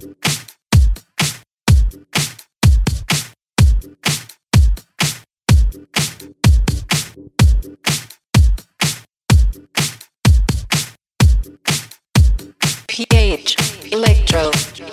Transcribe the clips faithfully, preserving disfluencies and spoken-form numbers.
pH Electro.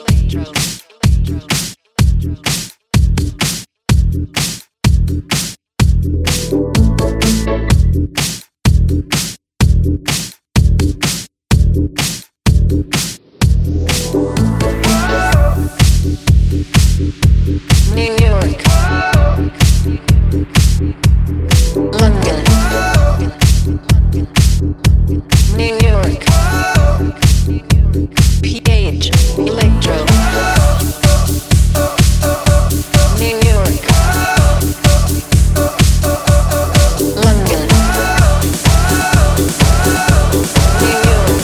New York, London, New York, pH Electro. New York, London, New York.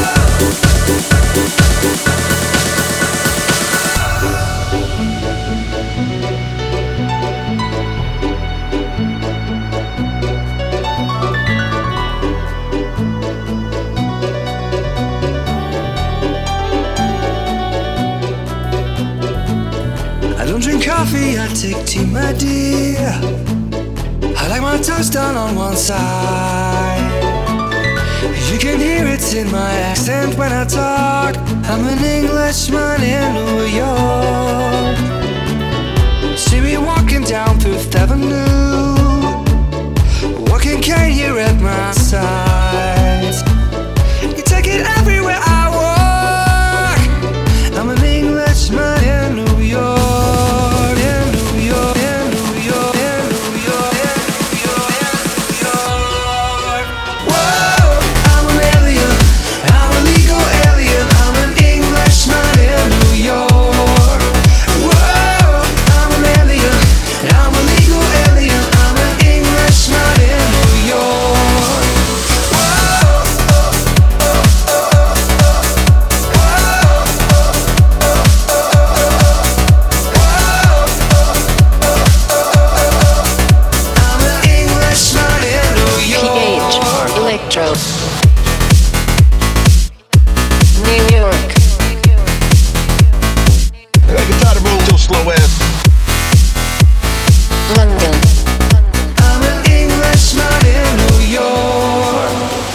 I don't drink coffee, I take tea, my dear. I like my toast done on one side. You can hear it in my accent when I talk. I'm an Englishman in New York. See me walking down Fifth Avenue, walking cane here at my side. You take it everywhere I walk. I'm an Englishman in New York. Electro. New York. I can try to roll till slow ass. London. I'm an Englishman in New York.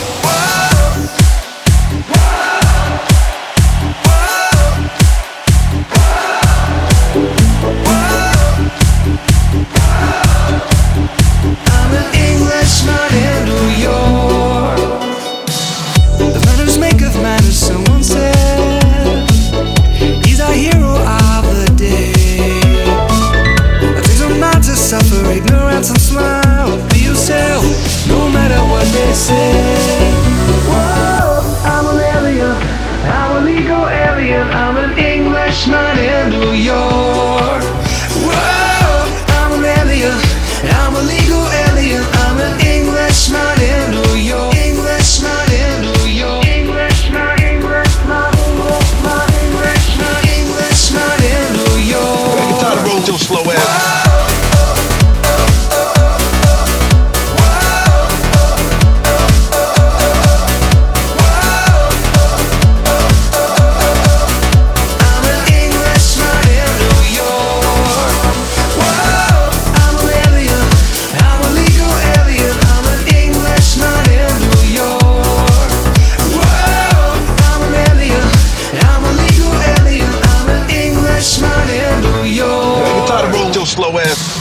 I'm an Englishman in New York. The manners make of manners, someone said. He's our hero of the day. It takes a man to suffer ignorance and smile. Be yourself, no matter what they say. Whoa, I'm an alien, I'm a legal alien. I'm an Englishman in New York. Whoa, I'm an alien, I'm a legal alien. I'm an Englishman in New York. Englishman in New York. Englishman, Englishman, Englishman, Englishman, Englishman in New York. I can try to roll till slow ass. I'm an Englishman in New York. Whoa, I'm an alien, I'm a legal alien. I'm an Englishman in New York. Whoa, I'm an alien, I'm a legal alien. I'm an Englishman in New York. I can try to roll till slow ass.